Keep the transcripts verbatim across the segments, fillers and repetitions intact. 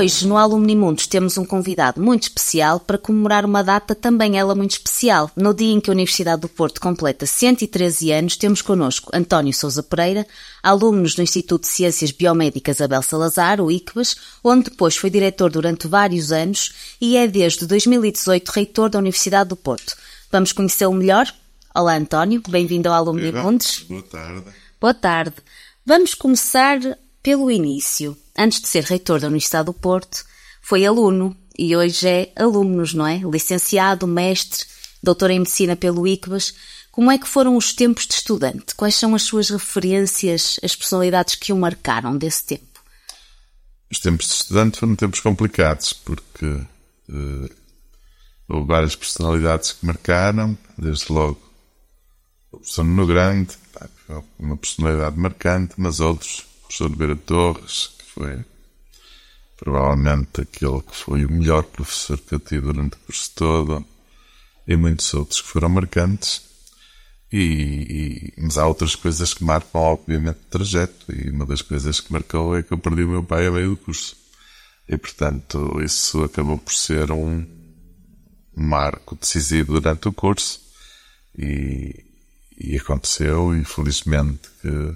hoje, no Alumni Mundos, temos um convidado muito especial para comemorar uma data também ela muito especial. No dia em que a Universidade do Porto completa cento e treze anos, temos connosco António Sousa Pereira, alunos do Instituto de Ciências Biomédicas Abel Salazar, o I C B A S, onde depois foi diretor durante vários anos e é desde dois mil e dezoito reitor da Universidade do Porto. Vamos conhecê-lo melhor? Olá, António, bem-vindo ao Alumni Mundos. Boa tarde. Boa tarde. Vamos começar pelo início. Antes de ser reitor da Universidade do Porto, foi aluno e hoje é alumnos, não é? Licenciado, mestre, doutor em Medicina pelo I C B A S. Como é que foram os tempos de estudante? Quais são as suas referências, as personalidades que o marcaram desse tempo? Os tempos de estudante foram tempos complicados, porque uh, houve várias personalidades que marcaram, desde logo o professor Nuno Grande, pá, foi uma personalidade marcante, mas outros, o professor Vera Torres, que foi provavelmente aquele que foi o melhor professor que eu tive durante o curso todo, e muitos outros que foram marcantes, e, e, mas há outras coisas que marcam, obviamente, o trajeto, e uma das coisas que marcou é que eu perdi o meu pai a meio do curso, e portanto isso acabou por ser um marco decisivo durante o curso, e, e aconteceu, e felizmente que uh,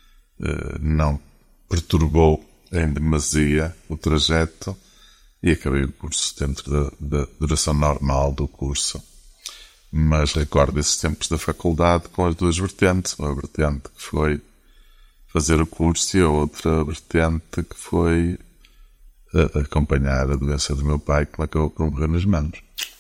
não perturbou em demasia o trajeto, e acabei o curso dentro da, da duração normal do curso. Mas recordo esses tempos da faculdade com as duas vertentes, uma vertente que foi fazer o curso e a outra vertente que foi uh, acompanhar a doença do meu pai, que me acabou por morrer nas mãos.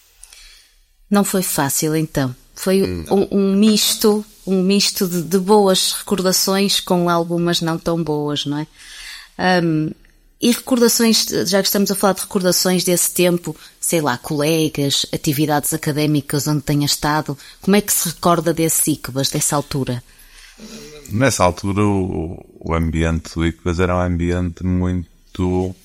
Não foi fácil, então. Foi um, um misto, um misto de, de boas recordações com algumas não tão boas, não é? Um, e recordações, já que estamos a falar de recordações desse tempo, sei lá, colegas, atividades académicas onde tenha estado, como é que se recorda desse I C B A S, dessa altura? Nessa altura o, o ambiente do I C B A S era um ambiente muito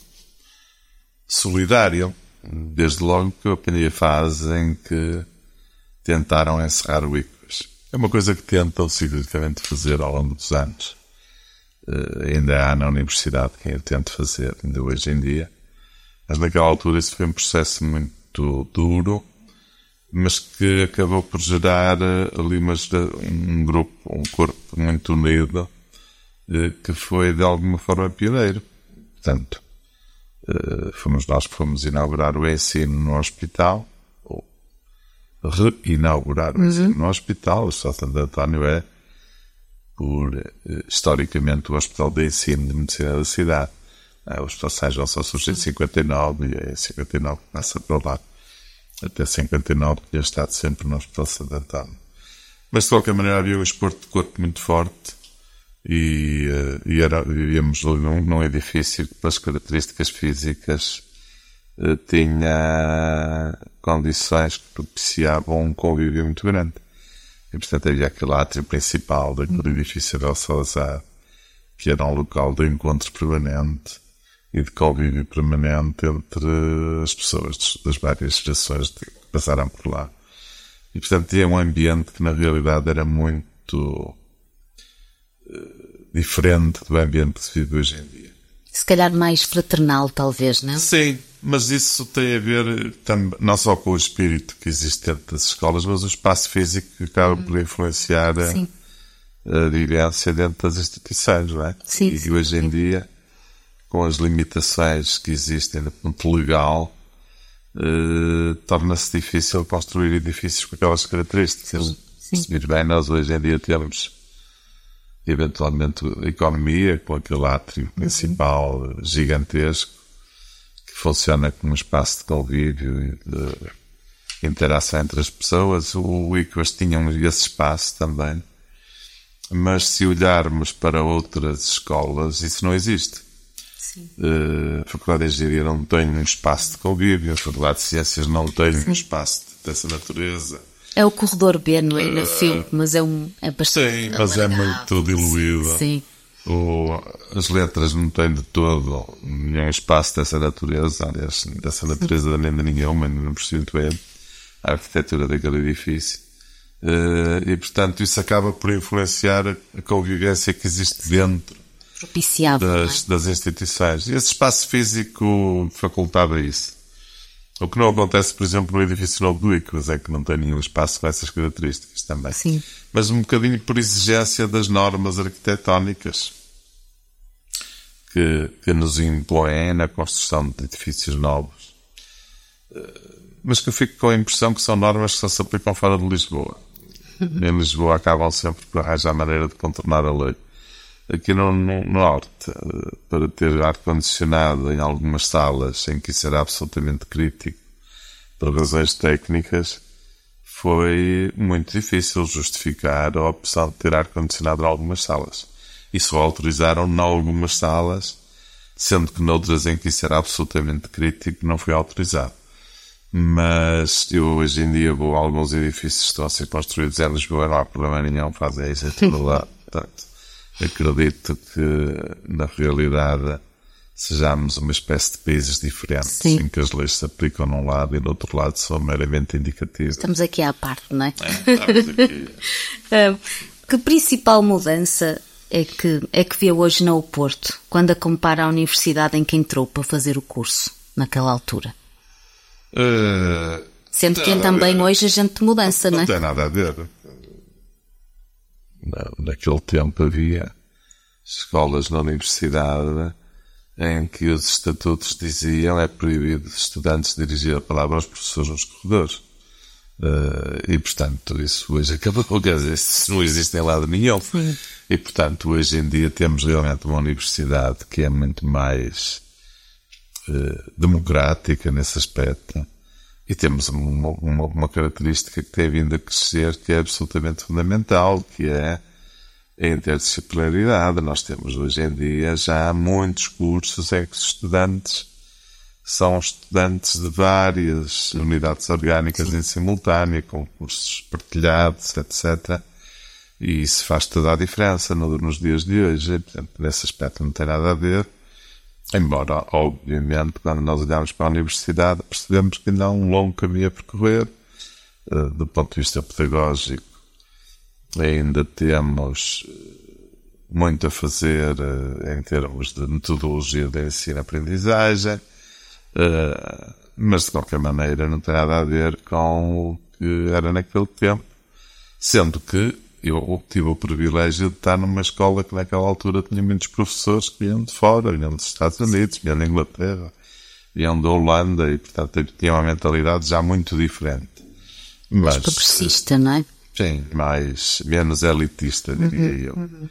solidário. Desde logo que eu apanhei a fase em que tentaram encerrar o I C B A S. É uma coisa que tentam ciclicamente fazer ao longo dos anos. Uh, ainda há na universidade quem o tente fazer, ainda hoje em dia. Mas naquela altura isso foi um processo muito duro, mas que acabou por gerar uh, ali uma, um grupo, um corpo muito unido, uh, que foi de alguma forma pioneiro. Portanto, Uh, fomos nós que fomos inaugurar o ensino no hospital, ou reinaugurar o ensino no hospital. O Hospital Santo António é, por, uh, historicamente, o hospital de ensino de medicina da cidade. Uh, o Hospital São João só surgiu em cinquenta e nove, e é em cinquenta e nove que passa para lá. Até cinquenta e nove tinha estado sempre no Hospital Santo António. Mas, de qualquer maneira, havia um esporte de corpo muito forte, e, uh, e era, vivíamos num, num edifício que, pelas características físicas, uh, tinha condições que propiciavam um convívio muito grande. E, portanto, havia aquele átrio principal daquele edifício Abel Salazar, que era um local de encontro permanente e de convívio permanente entre as pessoas das várias gerações que passaram por lá. E, portanto, tinha um ambiente que, na realidade, era muito diferente do ambiente que se vive hoje em dia. Se calhar mais fraternal, talvez, não? Sim, mas isso tem a ver tam, não só com o espírito que existe dentro das escolas, mas o espaço físico que acaba por influenciar a, a vivência dentro das instituições, não é? Sim, e sim, hoje em sim. dia, com as limitações que existem no ponto legal, eh, torna-se difícil construir edifícios com aquelas características. Sim, sim. Se vir bem, nós hoje em dia temos eventualmente a economia, com aquele átrio principal uhum. gigantesco, que funciona como um espaço de convívio e de interação entre as pessoas. O I C B A S tinha esse espaço também, mas se olharmos para outras escolas, isso não existe. Sim. Uh, a Faculdade de Engenharia não tem um espaço de convívio, a Faculdade de Ciências não tem Sim. um espaço dessa natureza. É o corredor B no, no filme, mas é, um, é bastante... Sim, mas é muito diluído. Sim. O, as letras não têm de todo nenhum espaço dessa natureza, aliás, dessa natureza nem de nenhuma, não percebo muito bem a arquitetura daquele edifício. Uh, e, portanto, isso acaba por influenciar a convivência que existe dentro propiciava, das, não é? das instituições. E esse espaço físico facultava isso. O que não acontece, por exemplo, no edifício novo do ICVAS, é que não tem nenhum espaço com essas características também. Sim. Mas um bocadinho por exigência das normas arquitetónicas que, que nos impõem na construção de edifícios novos. Mas que eu fico com a impressão que são normas que só se aplicam fora de Lisboa. Em Lisboa acabam sempre por arranjar maneira de contornar a lei. Aqui no, no Norte, para ter ar-condicionado em algumas salas em que isso era absolutamente crítico, por razões técnicas, foi muito difícil justificar a opção de ter ar-condicionado em algumas salas. E só autorizaram em algumas salas, sendo que noutras em que isso era absolutamente crítico, não foi autorizado. Mas eu hoje em dia vou a alguns edifícios que estão a ser construídos em Lisboa, não há problema nenhum, fazem isso tudo lá. Portanto, acredito que, na realidade, sejamos uma espécie de países diferentes, Sim. em que as leis se aplicam num lado e do outro lado são meramente indicativas. Estamos aqui à parte, não é? É, estamos aqui. Uh, que principal mudança é que, é que vê hoje no Porto, quando a compara à universidade em que entrou para fazer o curso, naquela altura? Uh, Sendo que também hoje a gente de mudança, não, não é? Não tem nada a ver. Naquele tempo havia escolas na universidade em que os estatutos diziam é proibido os estudantes dirigir a palavra aos professores nos corredores. Uh, e, portanto, isso hoje acabou. Quer dizer, isso não existe em lado nenhum. Sim. E, portanto, hoje em dia temos realmente uma universidade que é muito mais uh, democrática nesse aspecto. E temos uma, uma, uma característica que tem vindo a crescer, que é absolutamente fundamental, que é a interdisciplinaridade. Nós temos hoje em dia já muitos cursos em que os estudantes são estudantes de várias unidades orgânicas Sim. em simultâneo, com cursos partilhados, etcétera. E isso faz toda a diferença no, nos dias de hoje. E, portanto, nesse aspecto não tem nada a ver. Embora, obviamente, quando nós olhamos para a universidade, percebemos que ainda há um longo caminho a percorrer. Uh, do ponto de vista pedagógico, ainda temos muito a fazer uh, em termos de metodologia de ensino-aprendizagem, uh, mas, de qualquer maneira, não tem nada a ver com o que era naquele tempo, sendo que eu tive o privilégio de estar numa escola que naquela altura tinha muitos professores que vinham de fora, vinham dos Estados Unidos, vinham da Inglaterra, vinham da Holanda e, portanto, tinham uma mentalidade já muito diferente. Mas progressista, não é? Sim, mais, menos elitista, diria uhum, eu. Uhum.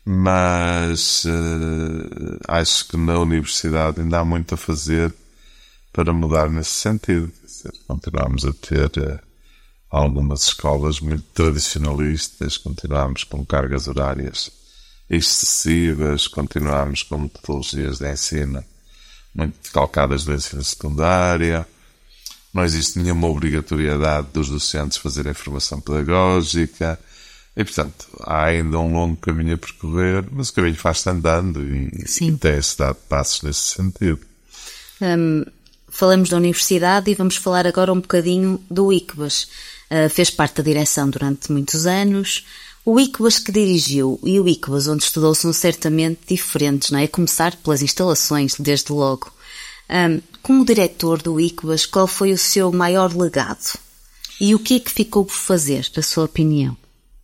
Mas uh, acho que na universidade ainda há muito a fazer para mudar nesse sentido. Quer dizer, continuamos a ter uh, algumas escolas muito tradicionalistas, continuamos com cargas horárias excessivas, continuamos com metodologias de ensino muito calcadas do ensino secundário, não existe nenhuma obrigatoriedade dos docentes fazerem formação pedagógica e, portanto, há ainda um longo caminho a percorrer, mas o caminho faz-se andando e, e tem-se dado passos nesse sentido. Um, falamos da universidade e vamos falar agora um bocadinho do ICVAS. Uh, fez parte da direção durante muitos anos. O ICVAS que dirigiu e o ICVAS onde estudou são certamente diferentes, não é? A começar pelas instalações, desde logo. Um, como diretor do ICVAS, qual foi o seu maior legado? E o que é que ficou por fazer, na sua opinião?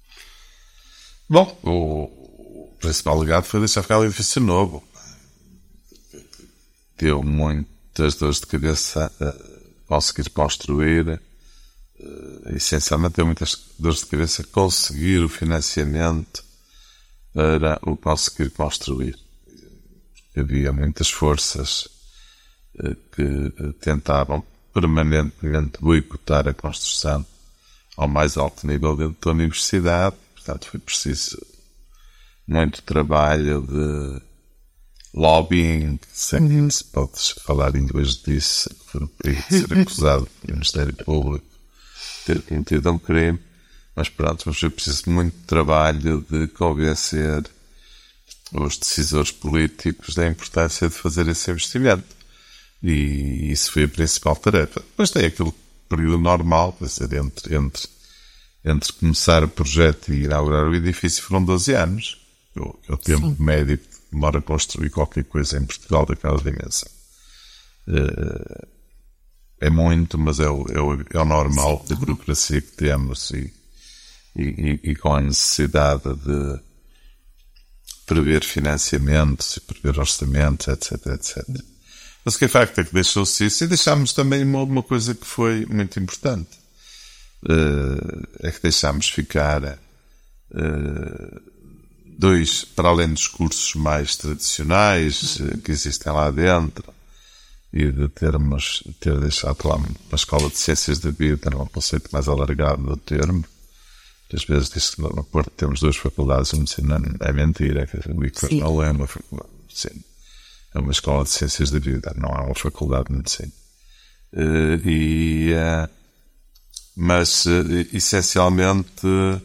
Bom, o principal legado foi deixar ficar o edifício novo. Deu muitas dores de cabeça a conseguir construir. Uh, essencialmente deu muitas dores de cabeça conseguir o financiamento para o conseguir construir. Havia muitas forças uh, que uh, tentavam permanentemente boicotar a construção ao mais alto nível dentro da universidade. Portanto, foi preciso muito trabalho de lobbying, se é que se pode falar em inglês disso, de ser acusado pelo Ministério Público ter cometido um crime, mas pronto, mas foi preciso muito trabalho de convencer os decisores políticos da importância de fazer esse investimento. E isso foi a principal tarefa. Depois tem aquele período normal, quer dizer, entre, entre, entre começar o projeto e inaugurar o edifício foram doze anos, que é o tempo Sim. médio demora a construir qualquer coisa em Portugal daquela dimensão. É muito, mas é o, é o, é o normal da burocracia que temos e, e, e com a necessidade de prever financiamentos e prever orçamentos, etc, etcétera. Mas o que é facto é que deixou-se isso e deixámos também uma, uma coisa que foi muito importante. É que deixámos ficar dois, para além dos cursos mais tradicionais que existem lá dentro, e de termos, ter deixado lá uma escola de ciências da vida, um conceito mais alargado do termo. Às vezes diz que no Porto temos duas faculdades de medicina, é mentira, o ICFAS não é uma faculdade de medicina, é uma escola de ciências da vida, não é uma faculdade de medicina. E, mas, essencialmente,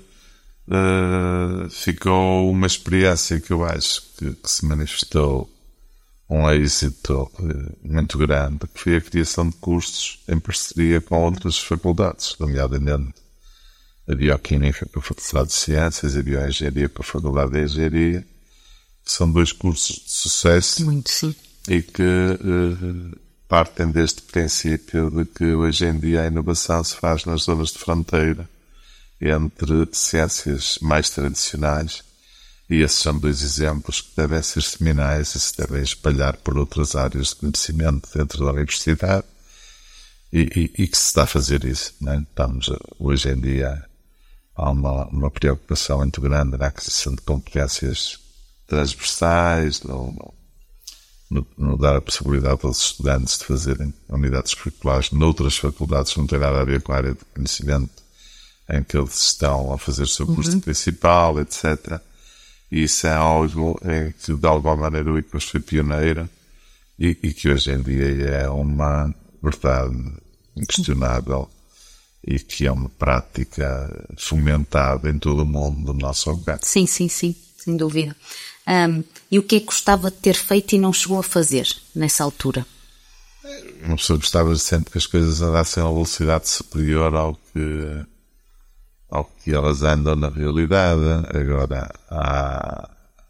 ficou uma experiência que eu acho que, que se manifestou um êxito muito grande, que foi a criação de cursos em parceria com outras faculdades, nomeadamente a Bioquímica para a Faculdade de Ciências e a Bioengenharia para a Faculdade de Engenharia, que são dois cursos de sucesso. Muito, sim. E que uh, partem deste princípio de que hoje em dia a inovação se faz nas zonas de fronteira entre ciências mais tradicionais. E esses são dois exemplos que devem ser seminais e se devem espalhar por outras áreas de conhecimento dentro da universidade e, e, e que se está a fazer isso. Não é? Estamos, hoje em dia, há uma, uma preocupação muito grande na aquisição de competências transversais, no, no, no dar a possibilidade aos estudantes de fazerem unidades curriculares noutras faculdades que não têm nada a ver com a área de conhecimento em que eles estão a fazer o seu curso uhum. principal, etcétera. E isso é algo em que, de alguma maneira, o ICFAS foi pioneiro e, e que hoje em dia é uma verdade inquestionável e que é uma prática fomentada em todo o mundo do nosso alcance. Sim, sim, sim, sem dúvida. Um, e o que é que gostava de ter feito e não chegou a fazer nessa altura? Uma pessoa gostava sempre que as coisas andassem a uma velocidade superior ao que... ao que elas andam na realidade. Agora, há,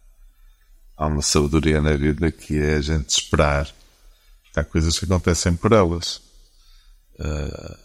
há uma sabedoria na vida que é a gente esperar. Há coisas que acontecem por elas. Uh,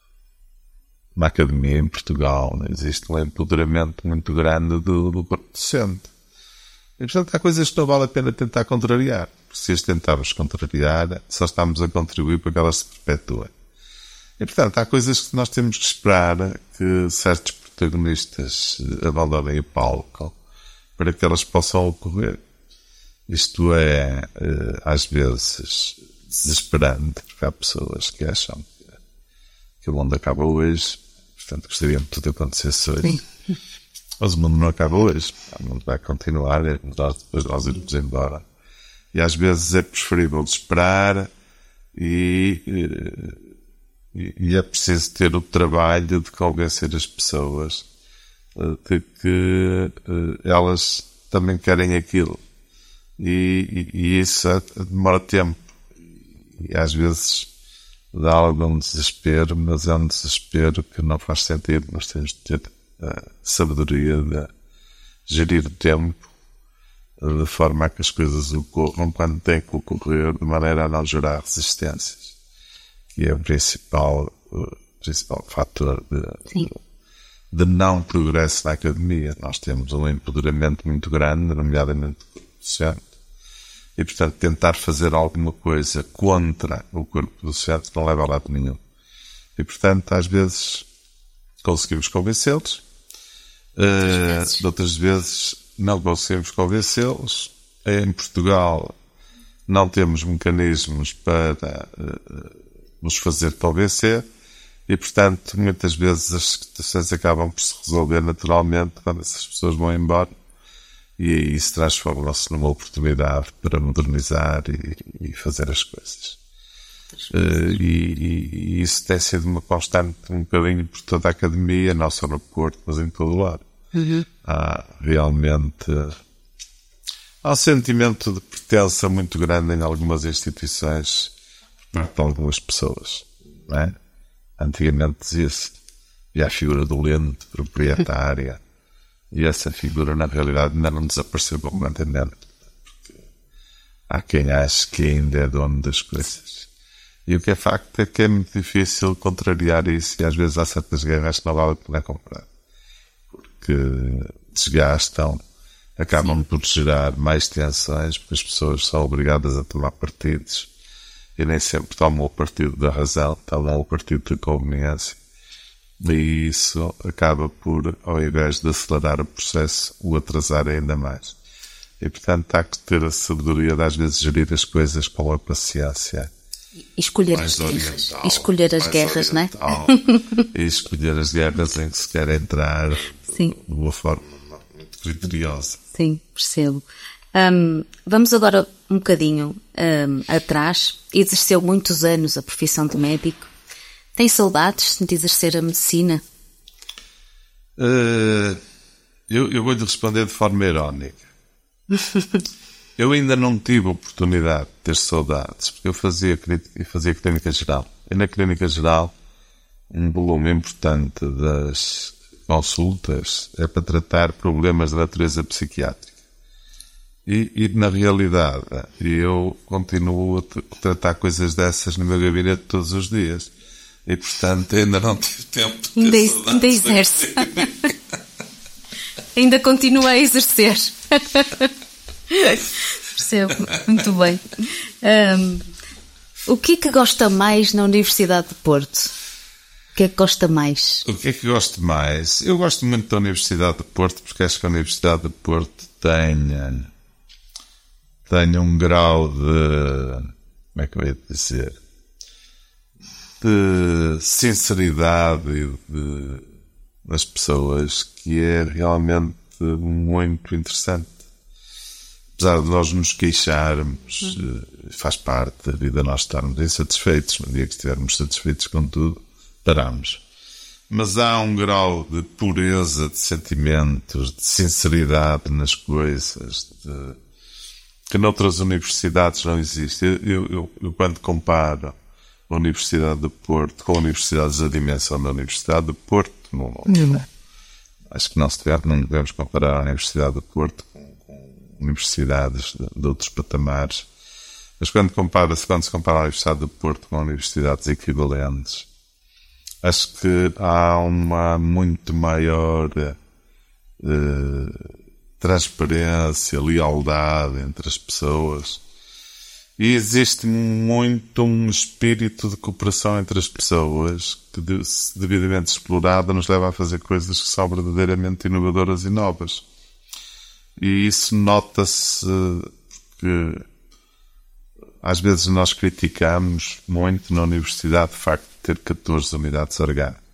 na academia em Portugal existe um empoderamento muito grande do, do corpo docente. E, portanto, há coisas que não vale a pena tentar contrariar. Porque se as tentarmos contrariar, só estamos a contribuir para que elas se perpetuem. E, portanto, há coisas que nós temos que esperar que certos protagonistas abandonem o palco para que elas possam ocorrer. Isto é, às vezes, desesperante, porque há pessoas que acham que, que o mundo acaba hoje, portanto, gostariam que tudo acontecesse hoje. Sim. Mas o mundo não acaba hoje. O mundo vai continuar, e nós, depois nós irmos embora. E às vezes é preferível esperar e... E é preciso ter o trabalho de convencer as pessoas de que elas também querem aquilo. E, e, e isso demora tempo. E às vezes dá algum desespero, mas é um desespero que não faz sentido. Nós temos de ter a sabedoria de gerir o tempo de forma a que as coisas ocorram quando têm que ocorrer, de maneira a não gerar resistências. Que é o principal, o principal fator de, de, de não progresso na academia. Nós temos um empoderamento muito grande, nomeadamente docente, e, portanto, tentar fazer alguma coisa contra o corpo docente não leva a lado nenhum. E, portanto, às vezes conseguimos convencê-los, uh, outras vezes não conseguimos convencê-los. Em Portugal não temos mecanismos para... Uh, nos fazer convencer e, portanto, muitas vezes as situações acabam por se resolver naturalmente quando essas pessoas vão embora e aí se transformam-se numa oportunidade para modernizar e, e fazer as coisas. Uh, e, e, e isso tem sido uma constante um bocadinho por toda a academia, não só no Porto, mas em todo o lado. Uhum. Há realmente... Há um sentimento de pertença muito grande em algumas instituições para algumas pessoas, não é? Antigamente dizia-se, e a figura do lente proprietária, e essa figura na realidade ainda não desapareceu completamente, há quem ache que ainda é dono das coisas. E o que é facto é que é muito difícil contrariar isso, e às vezes há certas guerras que não vale a pena comprar, porque desgastam, acabam Sim. por gerar mais tensões, porque as pessoas são obrigadas a tomar partidos, e nem sempre tomam o partido da razão, tomam o partido da conveniência. E isso acaba por, ao invés de acelerar o processo, o atrasar ainda mais. E, portanto, há que ter a sabedoria de, às vezes, gerir as coisas com a paciência. E escolher as guerras. E escolher as guerras, não é? E escolher as guerras em que se quer entrar Sim. de uma forma muito criteriosa. Sim, percebo. Um, vamos agora um bocadinho um, atrás. Exerceu muitos anos a profissão de médico. Tem saudades de exercer a medicina? Uh, eu, eu vou-lhe responder de forma irónica. Eu ainda não tive a oportunidade de ter saudades, porque eu fazia, fazia clínica geral. E na clínica geral, um volume importante das consultas é para tratar problemas de natureza psiquiátrica. E, e na realidade, eu continuo a tratar coisas dessas no meu gabinete todos os dias. E, portanto, ainda não tive tempo de ter ainda, saudades. Ainda exerce. Ainda continua a exercer. Percebo, muito bem. Um, o que é que gosta mais na Universidade de Porto? O que é que gosta mais? O que é que gosto mais? Eu gosto muito da Universidade de Porto, porque acho que a Universidade de Porto tem, tem um grau de... Como é que eu ia dizer? De sinceridade e de, das pessoas, que é realmente muito interessante. Apesar de nós nos queixarmos, uhum. faz parte da vida nós estarmos insatisfeitos. No dia que estivermos satisfeitos com tudo, paramos. Mas há um grau de pureza de sentimentos, de sinceridade nas coisas, de, que noutras universidades não existe. Eu, eu, eu quando comparo a Universidade de Porto com universidades da dimensão da Universidade de Porto, não, não, acho que não se deve, não devemos comparar a Universidade de Porto com, com universidades de, de outros patamares, mas quando, compara-se, quando se compara a Universidade de Porto com universidades equivalentes, acho que há uma muito maior eh, transparência, lealdade entre as pessoas. E existe muito um espírito de cooperação entre as pessoas que, devidamente explorada, nos leva a fazer coisas que são verdadeiramente inovadoras e novas. E isso nota-se que às vezes nós criticamos muito na universidade o facto de ter catorze unidades orgânicas.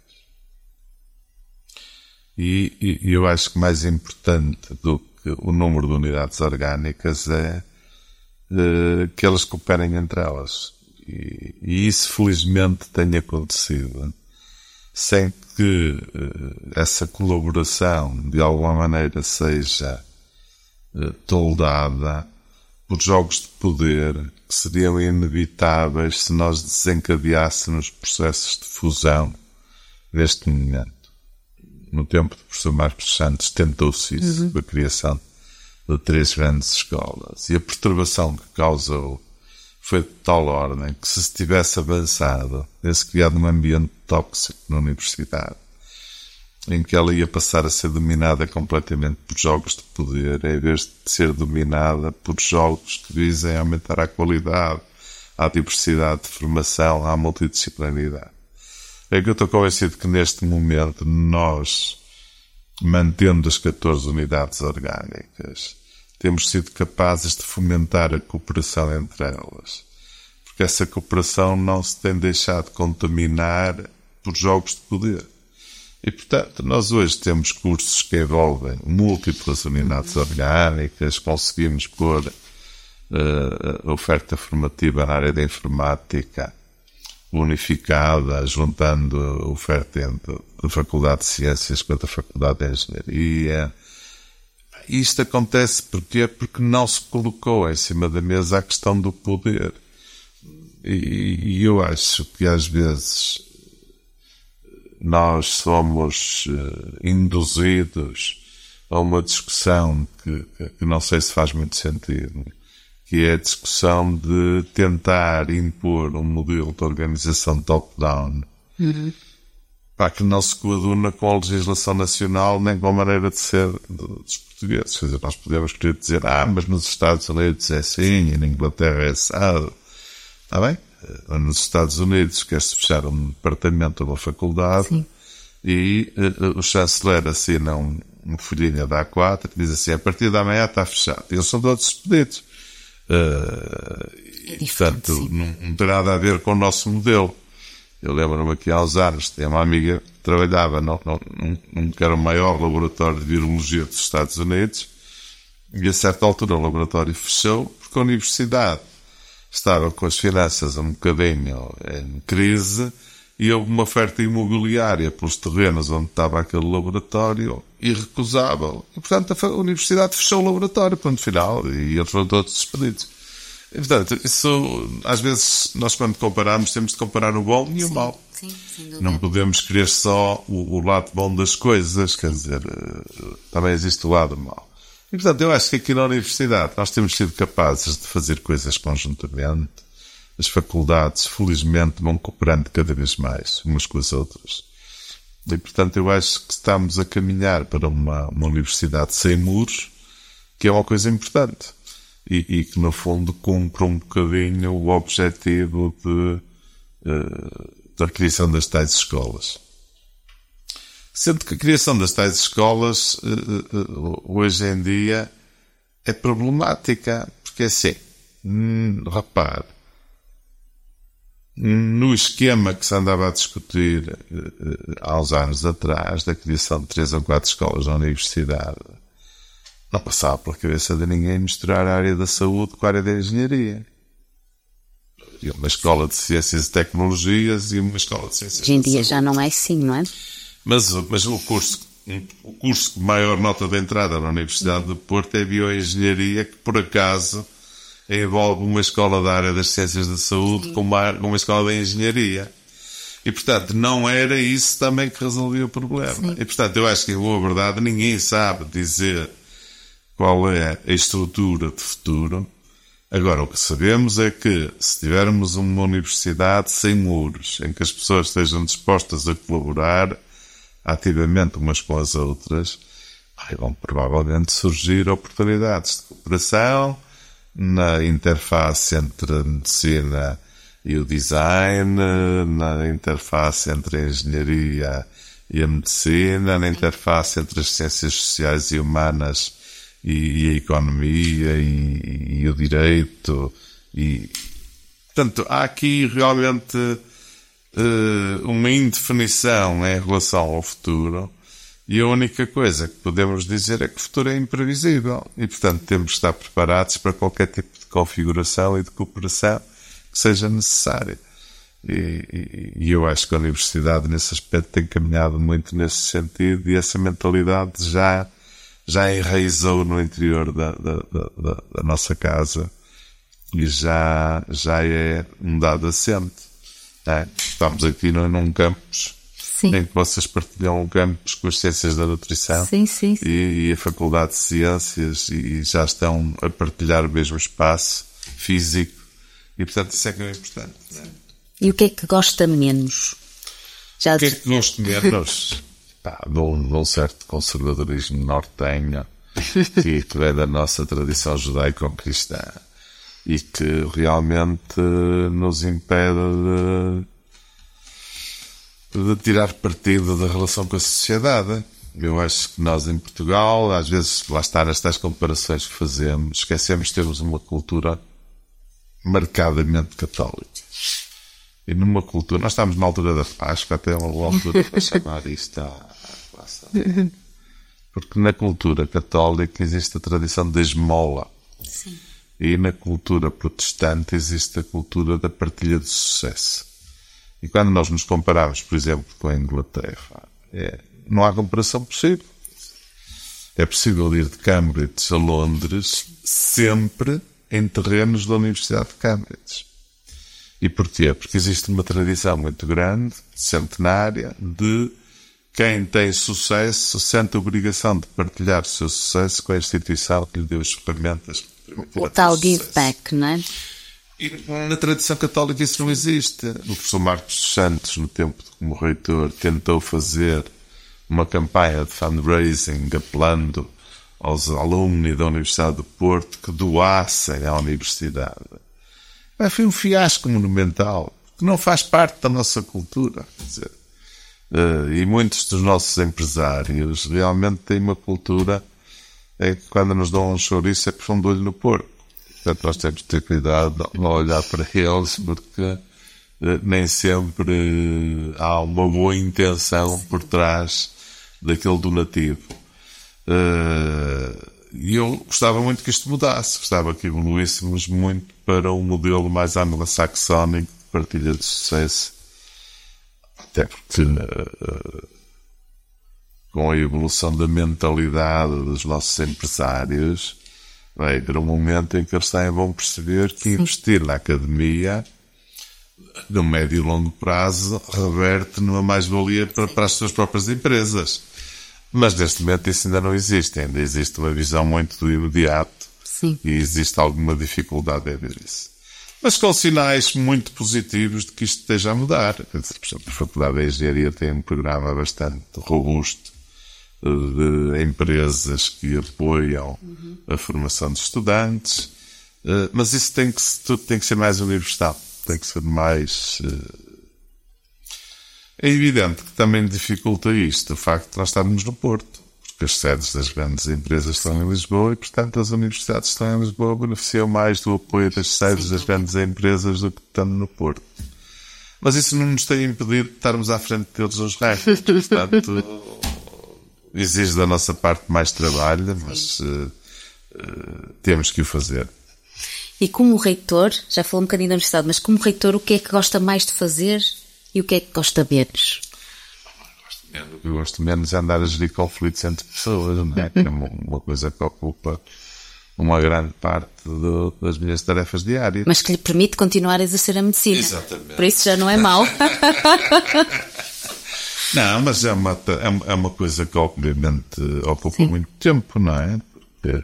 E, e, e eu acho que mais importante do que o número de unidades orgânicas é que elas cooperem entre elas. E, e isso felizmente tem acontecido, sem que uh, essa colaboração de alguma maneira seja uh, toldada por jogos de poder que seriam inevitáveis se nós desencadeássemos processos de fusão neste momento. No tempo do professor Marcos Santos tentou-se isso, uhum. com a criação de três grandes escolas. E a perturbação que causou foi de tal ordem que, se se tivesse avançado, tivesse criado um ambiente tóxico na universidade, em que ela ia passar a ser dominada completamente por jogos de poder, em vez de ser dominada por jogos que visem aumentar a qualidade, a diversidade de formação, a multidisciplinaridade. É que eu estou convencido que, neste momento, nós, mantendo as catorze unidades orgânicas, temos sido capazes de fomentar a cooperação entre elas. Porque essa cooperação não se tem deixado contaminar por jogos de poder. E, portanto, nós hoje temos cursos que envolvem múltiplas unidades orgânicas, conseguimos pôr uh, a oferta formativa na área da informática unificada, juntando a oferta entre a Faculdade de Ciências com a Faculdade de Engenharia. Isto acontece porquê? Porque não se colocou em cima da mesa a questão do poder. E, e eu acho que às vezes nós somos uh, induzidos a uma discussão que, que não sei se faz muito sentido, que é a discussão de tentar impor um modelo de organização top-down, uhum. Pá, que não se coaduna com a legislação nacional nem com a maneira de ser dos portugueses. Quer dizer, nós podemos querer dizer, ah, mas nos Estados Unidos é assim, e na Inglaterra é assado. Está bem? Nos Estados Unidos quer-se fechar um departamento ou uma faculdade. Sim. E uh, o chanceler assina um, um folhinho da A quatro e diz assim, a partir da manhã está fechado. E eles são todos despedidos. Uh, é e, portanto, não, não tem nada a ver com o nosso modelo. Eu lembro-me aqui há uns anos, tinha uma amiga que trabalhava num, num, num que era o maior laboratório de virologia dos Estados Unidos, e a certa altura o laboratório fechou porque a universidade estava com as finanças um bocadinho em crise e houve uma oferta imobiliária pelos terrenos onde estava aquele laboratório irrecusável. E, portanto, a universidade fechou o laboratório, ponto final, e eles foram todos despedidos. E, portanto, isso, às vezes, nós quando comparamos, temos de comparar o bom e o mau. Sim, sem dúvida. Não podemos querer só o, o lado bom das coisas, quer dizer, também existe o lado mau. E, portanto, eu acho que aqui na universidade nós temos sido capazes de fazer coisas conjuntamente. As faculdades, felizmente, vão cooperando cada vez mais umas com as outras. E, portanto, eu acho que estamos a caminhar para uma, uma universidade sem muros, que é uma coisa importante. E, e que, no fundo, cumpre um bocadinho o objetivo de, uh, da criação das tais escolas. Sendo que a criação das tais escolas, uh, uh, hoje em dia, é problemática. Porque, assim, hum, repare, no esquema que se andava a discutir uh, há uns anos atrás, da criação de três ou quatro escolas na universidade, não passava pela cabeça de ninguém misturar a área da saúde com a área da engenharia. E uma escola de ciências e tecnologias e uma escola de ciências. Hoje em dia já não é assim, não é? Mas, mas o curso, o curso com maior nota de entrada na Universidade de Porto é bioengenharia, que por acaso envolve uma escola da área das ciências da saúde com uma, com uma escola de engenharia. E, portanto, não era isso também que resolvia o problema. Sim. E, portanto, eu acho que, em boa verdade, ninguém sabe dizer qual é a estrutura de futuro. Agora, o que sabemos é que, se tivermos uma universidade sem muros, em que as pessoas estejam dispostas a colaborar ativamente umas com as outras, vão provavelmente surgir oportunidades de cooperação na interface entre a medicina e o design, na interface entre a engenharia e a medicina, na interface entre as ciências sociais e humanas e, e a economia e, e o direito. E, portanto, há aqui realmente uh, uma indefinição em relação ao futuro, e a única coisa que podemos dizer é que o futuro é imprevisível e, portanto, temos que estar preparados para qualquer tipo de configuração e de cooperação que seja necessária. E, e, e eu acho que a universidade, nesse aspecto, tem caminhado muito nesse sentido, e essa mentalidade já, já enraizou no interior da, da, da, da nossa casa e já, já é um dado assente. É? Estamos aqui num campus. Sim. Em que vocês partilham o campus com as ciências da nutrição. Sim, sim, sim. E, e a Faculdade de Ciências, e já estão a partilhar o mesmo espaço físico, e portanto isso é que é importante. Não é? E o que é que gosta menos? Já o que é que gosto menos? Pá, de, um, de um certo conservadorismo nortenho, que é da nossa tradição judaico-cristã, e que realmente nos impede de de tirar partido da relação com a sociedade. Eu acho que nós em Portugal, às vezes, lá está nas tais comparações que fazemos, esquecemos de termos uma cultura marcadamente católica. E numa cultura, nós estamos na altura da Páscoa, até uma altura para chamar isto à relação. Porque na cultura católica existe a tradição da esmola. Sim. E na cultura protestante existe a cultura da partilha de sucesso. E quando nós nos comparamos, por exemplo, com a Inglaterra, é, não há comparação possível. É possível ir de Cambridge a Londres sempre em terrenos da Universidade de Cambridge. E porquê? Porque existe uma tradição muito grande, centenária, de quem tem sucesso sente a obrigação de partilhar o seu sucesso com a instituição que lhe deu as ferramentas O tal give back, não é? E na tradição católica isso não existe. O professor Marcos dos Santos, no tempo como reitor, tentou fazer uma campanha de fundraising apelando aos alunos da Universidade do Porto que doassem à universidade. Mas foi um fiasco monumental, que não faz parte da nossa cultura. Quer dizer, e muitos dos nossos empresários realmente têm uma cultura em que quando nos dão um chouriço é por um olho no porco. Portanto, nós temos de ter cuidado de olhar para eles, porque nem sempre há uma boa intenção por trás daquele donativo. E eu gostava muito que isto mudasse, gostava que evoluíssemos muito para um modelo mais anglo-saxónico de partilha de sucesso, até porque com a evolução da mentalidade dos nossos empresários vai haver um momento em que eles também vão perceber que investir na academia no médio e longo prazo reverte numa mais-valia para, para as suas próprias empresas. Mas neste momento isso ainda não existe, ainda existe uma visão muito do imediato. Sim. E existe alguma dificuldade em ver isso. Mas com sinais muito positivos de que isto esteja a mudar. Por exemplo, a Faculdade de Engenharia tem um programa bastante robusto de empresas que apoiam uhum. a formação de estudantes, mas isso tem que, tudo tem que ser mais universal, tem que ser mais... É evidente que também dificulta isto, o facto de nós estarmos no Porto, porque as sedes das grandes empresas estão em Lisboa e, portanto, as universidades que estão em Lisboa beneficiam mais do apoio das sedes das grandes empresas do que estando no Porto. Mas isso não nos tem impedido de estarmos à frente deles nos rankings, portanto... Exige da nossa parte mais trabalho, mas uh, uh, temos que o fazer. E como reitor, já falou um bocadinho da universidade, mas como reitor, o que é que gosta mais de fazer e o que é que gosta menos? O que eu gosto menos é andar a gerir conflitos entre pessoas, não é? Que é uma, uma coisa que ocupa uma grande parte do, das minhas tarefas diárias. Mas que lhe permite continuar a exercer a medicina. Exatamente. Por isso já não é mau. Não, mas é uma, é uma coisa que obviamente ocupa Sim. muito tempo, não é? Porque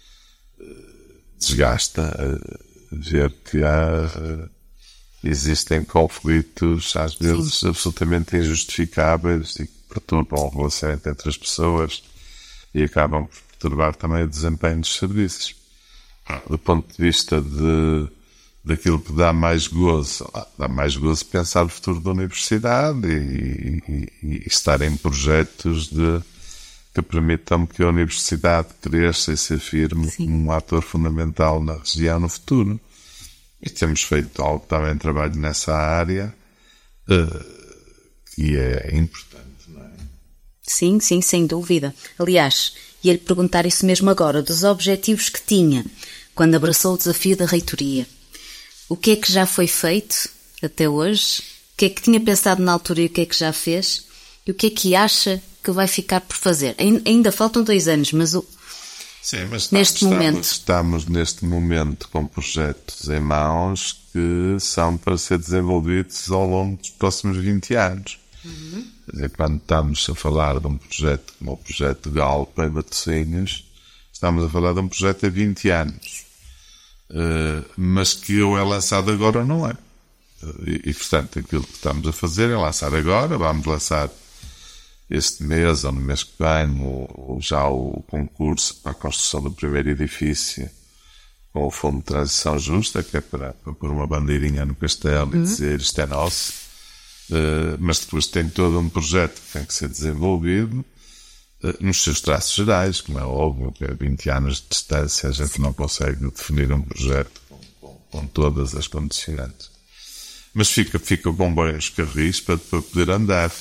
desgasta ver que há, existem conflitos, às vezes Sim. absolutamente injustificáveis e que perturbam o relacionamento entre as pessoas e acabam por perturbar também o desempenho dos serviços. Do ponto de vista de daquilo que dá mais gozo. Dá mais gozo pensar no futuro da universidade e, e, e estar em projetos de, que permitam que a universidade cresça e se afirme Sim. como um ator fundamental na região no futuro. E temos feito algo também trabalho nessa área uh, que é importante, não é? Sim, sim, sem dúvida. Aliás, ia-lhe perguntar isso mesmo agora, dos objetivos que tinha quando abraçou o desafio da reitoria. O que é que já foi feito até hoje? O que é que tinha pensado na altura e o que é que já fez? E o que é que acha que vai ficar por fazer? Ainda faltam dois anos, mas, o... Sim, mas neste estamos, momento... Estamos neste momento com projetos em mãos que são para ser desenvolvidos ao longo dos próximos vinte anos. Uhum. Quer dizer, quando estamos a falar de um projeto como o projeto Galpa em Matosinhos, estamos a falar de um projeto a vinte anos. Uh, mas que ou é lançado agora ou não é. Uh, e, e, portanto, aquilo que estamos a fazer é lançar agora. Vamos lançar este mês ou no mês que vem o, já o concurso para a construção do primeiro edifício com o Fundo de Transição Justa, que é para, para pôr uma bandeirinha no castelo uhum. e dizer isto é nosso. Uh, mas depois tem todo um projeto que tem que ser desenvolvido nos seus traços gerais, como é óbvio, que a vinte anos de distância a gente não consegue definir um projeto com, com, com todas as condicionantes. Mas fica, fica com bons carris para, para poder andar.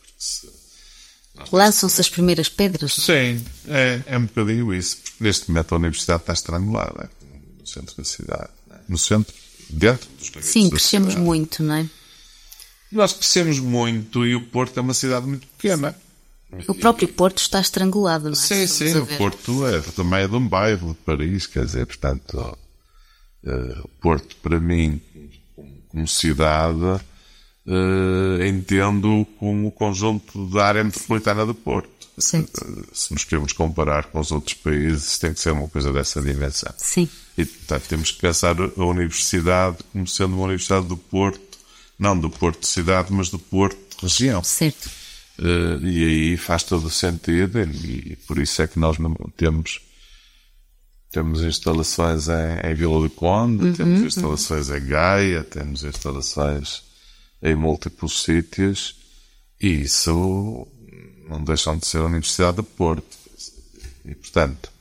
Lançam-se as primeiras pedras? Sim, é, é um bocadinho isso. Porque neste momento a universidade está estrangulada no centro da cidade. No centro, dentro dos limites. Sim, crescemos muito, não é? Nós crescemos muito e o Porto é uma cidade muito pequena. O próprio Porto está estrangulado, não é? Sim, sim, o Porto é, também é de um bairro de Paris, quer dizer, portanto, uh, o Porto, para mim, como cidade, uh, entendo como o conjunto da área metropolitana do Porto. Certo. Se nos queremos comparar com os outros países, tem que ser uma coisa dessa dimensão. Sim. E, portanto, temos que pensar a universidade como sendo uma universidade do Porto, não do Porto cidade, mas do Porto região. Certo. Uh, e aí faz todo o sentido, e, e por isso é que nós não temos, temos instalações em, em Vila do Conde, uhum, temos instalações uhum. em Gaia, temos instalações em múltiplos sítios, e isso não deixam de ser a Universidade do Porto. E, portanto,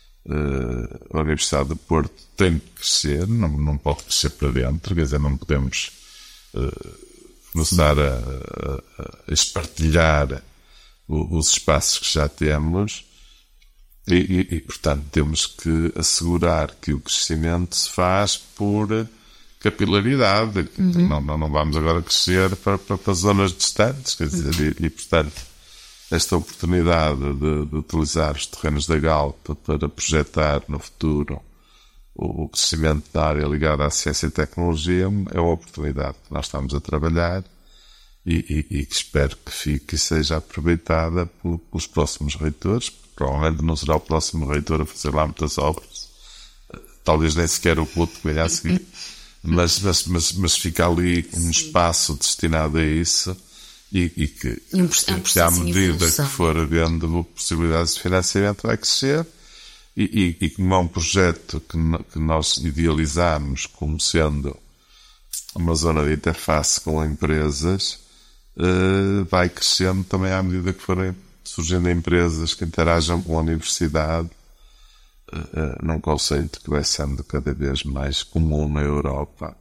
uh, a Universidade do Porto tem que crescer, não, não pode crescer para dentro, quer dizer, não podemos uh, começar a, a, a espartilhar o, os espaços que já temos e, e, e, portanto, temos que assegurar que o crescimento se faz por capilaridade. Uhum. Não, não, não vamos agora crescer para, para, para zonas distantes, quer dizer, e, e portanto, esta oportunidade de, de utilizar os terrenos da Galp para projetar no futuro o crescimento da área ligada à ciência e tecnologia é uma oportunidade que nós estamos a trabalhar e, e, e que espero que fique e seja aproveitada por, pelos próximos reitores. Provavelmente não será o próximo reitor a fazer lá muitas obras, talvez nem sequer o outro que venha a seguir, mas, mas, mas, mas fica ali um espaço destinado a isso e, e que, é um, é um que à medida que for havendo possibilidades de financiamento vai crescer. E, e, e como é um projeto que, que nós idealizamos como sendo uma zona de interface com empresas, uh, vai crescendo também à medida que forem surgindo empresas que interajam com a universidade, uh, uh, num conceito que vai sendo cada vez mais comum na Europa,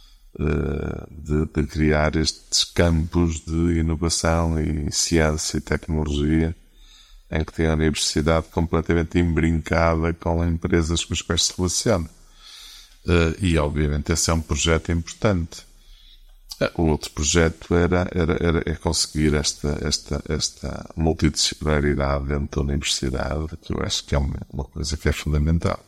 uh, de, de criar estes campos de inovação e ciência e tecnologia, em que tem a universidade completamente imbrincada com empresas com as quais se relaciona. Uh, e, obviamente, esse é um projeto importante. Uh, o outro projeto era, era, era é conseguir esta, esta, esta multidisciplinaridade dentro da universidade, que eu acho que é uma, uma coisa que é fundamental.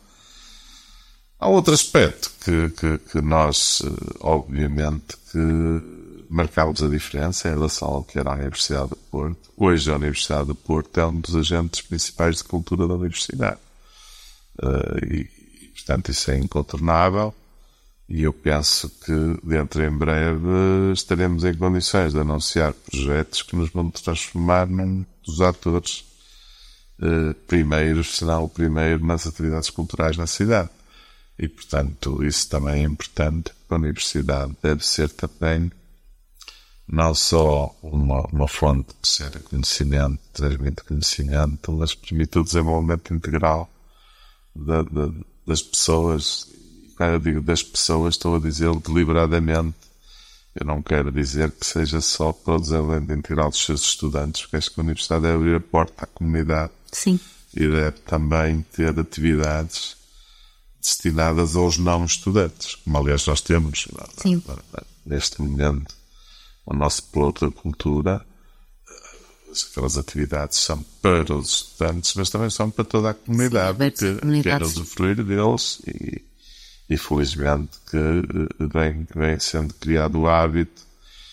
Há outro aspecto que, que, que nós, uh, obviamente, que marcámos a diferença em relação ao que era a Universidade do Porto. Hoje a Universidade do Porto é um dos agentes principais de cultura da universidade. Uh, e, e, portanto, isso é incontornável. E eu penso que, dentro em breve, estaremos em condições de anunciar projetos que nos vão transformar num dos atores uh, primeiros, se não o primeiro, nas atividades culturais na cidade. E, portanto, isso também é importante. A universidade deve ser também não só uma, uma fonte que gera conhecimento, transmite conhecimento, mas permite o desenvolvimento integral da, da, das pessoas. E quando eu digo das pessoas, estou a dizer deliberadamente. Eu não quero dizer que seja só para o desenvolvimento integral dos seus estudantes, porque acho que a universidade deve abrir a porta à comunidade. Sim. E deve também ter atividades destinadas aos não estudantes, como aliás nós temos. Sim. Neste momento, o nosso plano da cultura, aquelas atividades são para os estudantes, mas também são para toda a comunidade, sim, que quer usufruir deles e, e felizmente que vem, vem sendo criado o hábito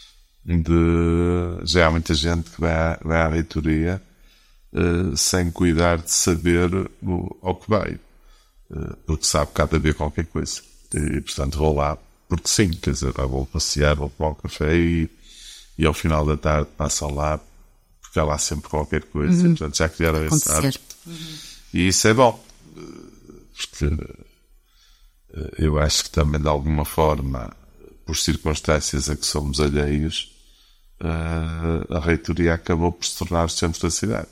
de... Já há muita gente que vai à, vai à reitoria uh, sem cuidar de saber o, ao que vai, uh, porque sabe que há de haver qualquer coisa. E, portanto, vou lá porque sim, quer dizer, vou passear, vou tomar um café e, e ao final da tarde passam lá porque há lá sempre qualquer coisa. Uhum. Portanto, já criaram esse hábito. Uhum. E isso é bom, porque eu acho que também, de alguma forma, por circunstâncias a que somos alheios, a reitoria acabou por se tornar o centro da cidade.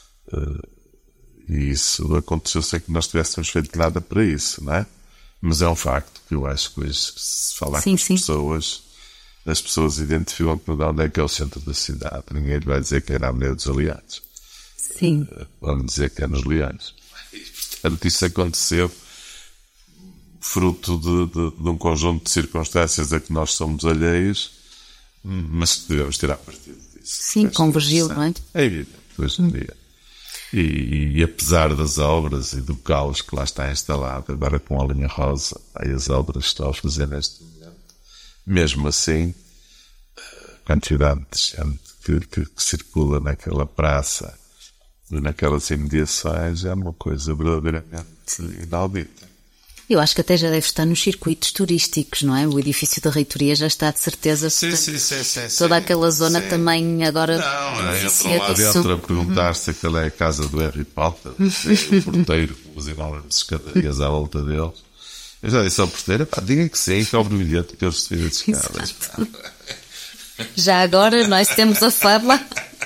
E isso aconteceu sem que nós tivéssemos feito nada para isso, não é? Mas é um facto que eu acho que hoje, se falar sim, com as sim. pessoas, as pessoas identificam que onde é que é o centro da cidade. Ninguém vai dizer que é na Avenida dos Aliados. Sim. Vamos dizer que é nos Leões. E, portanto, isso aconteceu fruto de, de, de um conjunto de circunstâncias a que nós somos alheios, mas que devemos tirar partido disso. Sim, convergiu, não é? É evidente, hoje em dia. E, e apesar das obras e do caos que lá está instalado, agora com a linha rosa, aí as obras que estão a fazer neste momento, mesmo assim, a quantidade de gente que, que, que circula naquela praça, naquelas imediações é uma coisa verdadeiramente inaudita. Eu acho que até já deve estar nos circuitos turísticos, não é? O edifício da reitoria já está de certeza. Sim, sim, sim, sim, toda sim, aquela zona sim. também agora... Não, é, entra lá dentro a perguntar se aquela é a casa do Harry Potter, o porteiro com os enormes escadarias à volta deles. Eu já disse ao porteiro, pá, diga que sim, que é o brilhante que eles subiram de escadas. Já agora nós temos a fábula.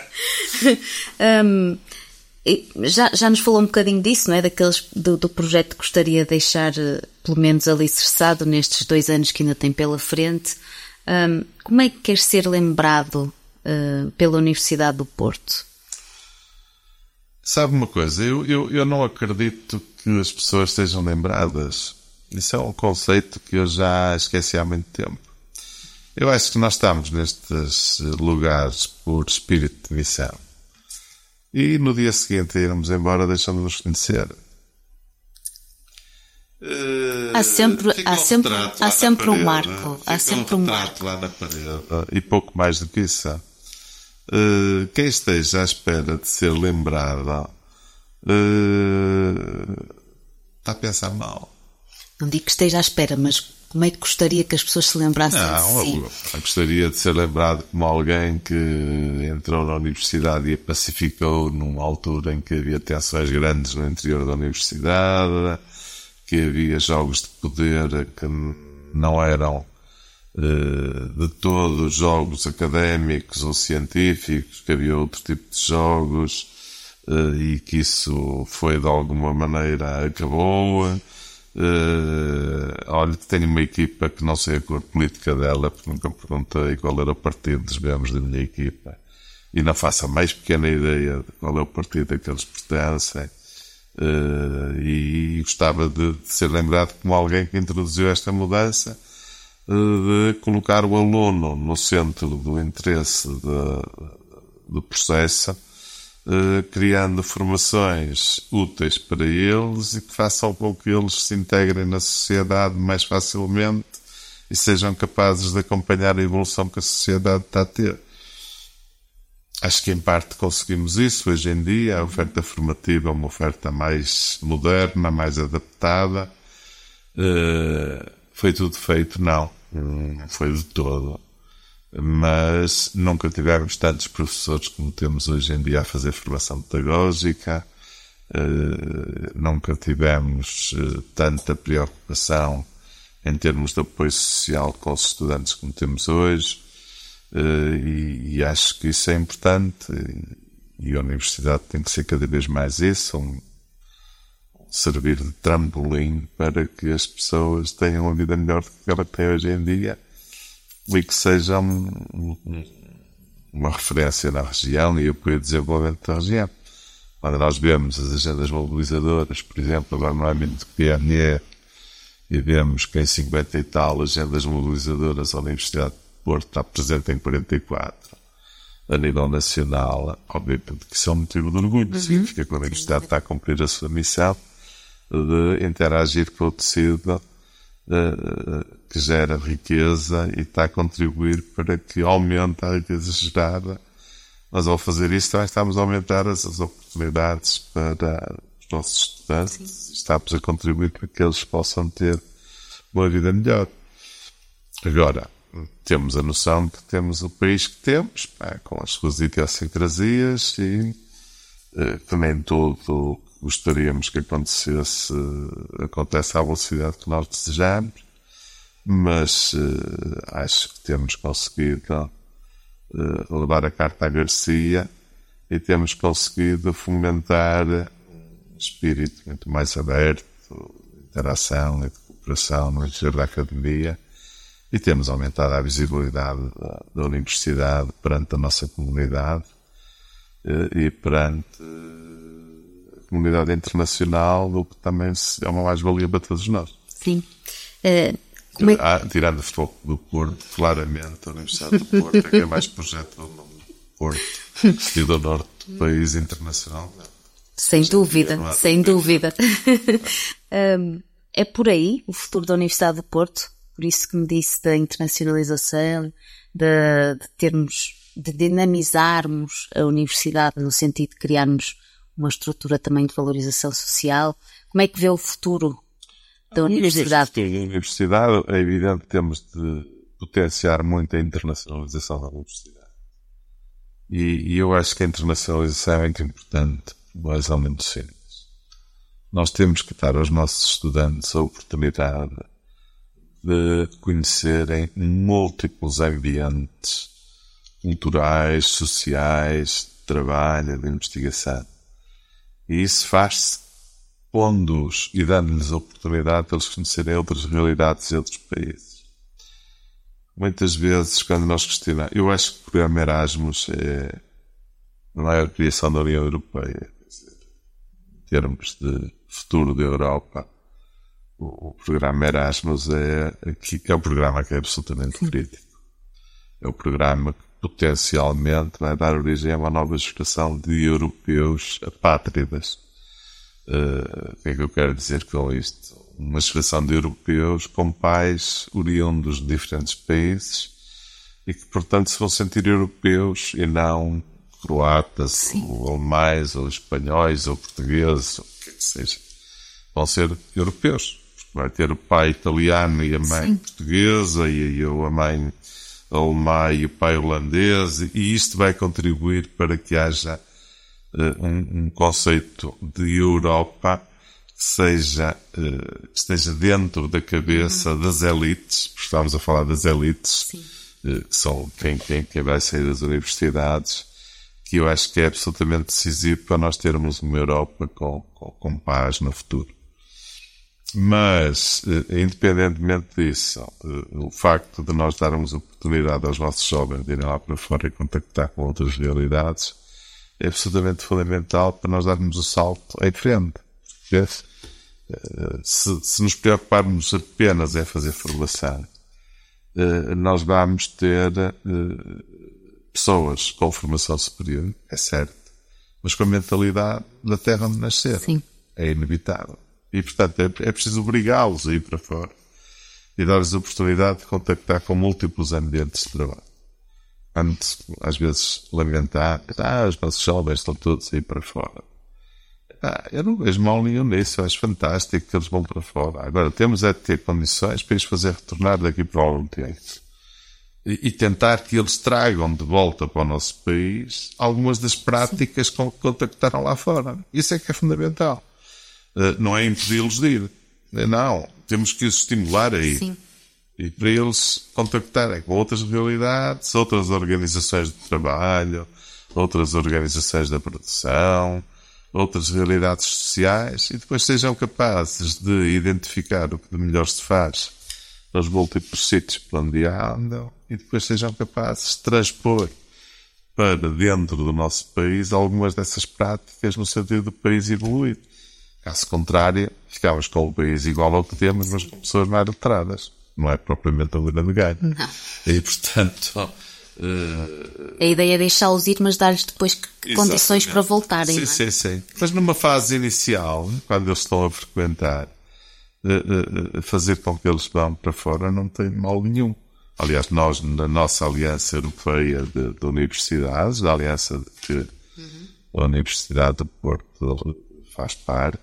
um, já, já nos falou um bocadinho disso, não é? Daqueles, do, do projeto que gostaria de deixar pelo menos alicerçado nestes dois anos que ainda tem pela frente. Um, como é que quer ser lembrado uh, pela Universidade do Porto? Sabe uma coisa, eu, eu, eu não acredito que as pessoas sejam lembradas. Isso é um conceito que eu já esqueci há muito tempo. Eu acho que nós estamos nestes lugares por espírito de missão. E no dia seguinte irmos embora deixando de nos conhecer. Há sempre, há um sempre, há sempre um parede, marco. Há sempre um marco. Lá na parede, e pouco mais do que isso. Uh, quem esteja à espera de ser lembrado uh, está a pensar mal. Não digo que esteja à espera, mas como é que gostaria que as pessoas se lembrassem Não, de si? eu, eu gostaria de ser lembrado como alguém que entrou na universidade e a pacificou numa altura em que havia tensões grandes no interior da universidade, que havia jogos de poder que não eram uh, de todos jogos académicos ou científicos, que havia outro tipo de jogos uh, e que isso foi de alguma maneira acabou. Uh, olha, tenho uma equipa que não sei a cor política dela, porque nunca perguntei qual era o partido dos membros da minha equipa e não faço a mais pequena ideia de qual é o partido a que eles pertencem. Uh, e gostava de, de ser lembrado como alguém que introduziu esta mudança, uh, de colocar o aluno no centro do interesse de, do processo, Uh, criando formações úteis para eles e que façam com que eles se integrem na sociedade mais facilmente e sejam capazes de acompanhar a evolução que a sociedade está a ter. Acho que em parte conseguimos isso hoje em dia. A oferta formativa é uma oferta mais moderna, mais adaptada. Uh, foi tudo feito? Não, não foi de todo. Mas nunca tivemos tantos professores como temos hoje em dia a fazer formação pedagógica, uh, nunca tivemos uh, tanta preocupação em termos de apoio social com os estudantes como temos hoje, uh, e, e acho que isso é importante, e, e a universidade tem que ser cada vez mais isso, um, servir de trampolim para que as pessoas tenham uma vida melhor do que ela tem hoje em dia, e que seja um, um, uma referência na região e apoio ao desenvolvimento da região. Quando nós vemos as agendas mobilizadoras, por exemplo, agora no âmbito do P N E, e vemos que em cinquenta e tal agendas mobilizadoras a Universidade de Porto está presente em quarenta e quatro, a nível nacional, obviamente que isso é um motivo de orgulho, uhum. Significa que a Universidade está a cumprir a sua missão de interagir com o tecido uh, que gera riqueza e está a contribuir para que aumente a riqueza gerada. Mas ao fazer isso também estamos a aumentar as, as oportunidades para os nossos estudantes. Sim. Estamos a contribuir para que eles possam ter uma vida melhor. Agora, temos a noção de que temos o país que temos, pá, com as suas idiosincrasias e uh, que nem tudo gostaríamos que acontecesse, acontece à velocidade que nós desejamos, mas uh, acho que temos conseguido uh, levar a carta à Garcia e temos conseguido fomentar um espírito muito mais aberto, de interação e de cooperação no interior da academia, e temos aumentado a visibilidade da, da universidade perante a nossa comunidade uh, e perante uh, a comunidade internacional, o que também é uma mais-valia para todos nós. Sim. Uh... Como é que... ah, tirando o futebol do Porto, claramente a Universidade do Porto é que é mais projeto do Porto e do norte do país internacional. Sem dúvida, é sem dúvida. um, é por aí o futuro da Universidade do Porto, por isso que me disse da internacionalização, de, de termos, de dinamizarmos a universidade no sentido de criarmos uma estrutura também de valorização social. Como é que vê o futuro da universidade? Da universidade, é evidente que temos de potenciar muito a internacionalização da universidade. E, e eu acho que a internacionalização é muito importante, mais ou menos simples. Nós temos que dar aos nossos estudantes a oportunidade de conhecerem múltiplos ambientes culturais, sociais, de trabalho, de investigação. E isso faz-se pondo-os e dando-lhes a oportunidade de eles conhecerem outras realidades e outros países. Muitas vezes, quando nós questionamos, eu acho que o programa Erasmus é a maior criação da União Europeia, quer dizer, em termos de futuro da Europa. O, o programa Erasmus é, que é um programa que é absolutamente crítico. É o programa que potencialmente vai dar origem a uma nova geração de europeus apátridas. Uh, o que é que eu quero dizer com isto? Uma geração de europeus com pais oriundos de diferentes países e que, portanto, se vão sentir europeus e não croatas, Sim. ou alemães, ou espanhóis, ou portugueses, ou o que é que seja. Vão ser europeus. Porque vai ter o pai italiano e a mãe Sim. portuguesa, e eu a mãe alemã e o pai holandês, e isto vai contribuir para que haja uh, um, um conceito de Europa que seja, uh, que esteja dentro da cabeça uhum. das elites, porque estamos a falar das elites, uh, que são quem, quem, quem vai sair das universidades, que eu acho que é absolutamente decisivo para nós termos uma Europa com, com, com paz no futuro. Mas, uh, independentemente disso, uh, o facto de nós darmos oportunidade aos nossos jovens de irem lá para fora e contactar com outras realidades é absolutamente fundamental para nós darmos o salto em frente. Se, se nos preocuparmos apenas em fazer formação, nós vamos ter pessoas com formação superior, é certo, mas com a mentalidade da terra onde nascer. Sim. É inevitável. E, portanto, é, é preciso obrigá-los a ir para fora e dar-lhes a oportunidade de contactar com múltiplos ambientes de trabalho. Antes, às vezes, lamentar, ah, os nossos jovens estão todos a ir para fora. Ah, eu não vejo mal nenhum nisso, eu acho fantástico que eles vão para fora. Agora, temos é de ter condições para os fazer retornar daqui para algum tempo. E, e tentar que eles tragam de volta para o nosso país algumas das práticas com que contactaram lá fora. Isso é que é fundamental. Uh, não é impedi-los de ir. Não, temos que os estimular a ir. Sim. E para eles contactarem com outras realidades, outras organizações de trabalho, outras organizações da produção, outras realidades sociais, e depois sejam capazes de identificar o que de melhor se faz nos múltiplos sítios por onde andam, e depois sejam capazes de transpor para dentro do nosso país algumas dessas práticas no sentido do país evoluir. Caso contrário, ficamos com o país igual ao que temos, mas com pessoas mais letradas. Não é propriamente a grande ganho. Não. E, portanto... Uh... A ideia é deixá-los ir, mas dar-lhes depois condições para voltarem. Sim, não é? sim, sim. Mas numa fase inicial, quando eles estão a frequentar, uh, uh, fazer com que eles vão para fora não tem mal nenhum. Aliás, nós, na nossa Aliança Europeia de, de Universidades, da Aliança de que uhum. a Universidade de Porto faz parte,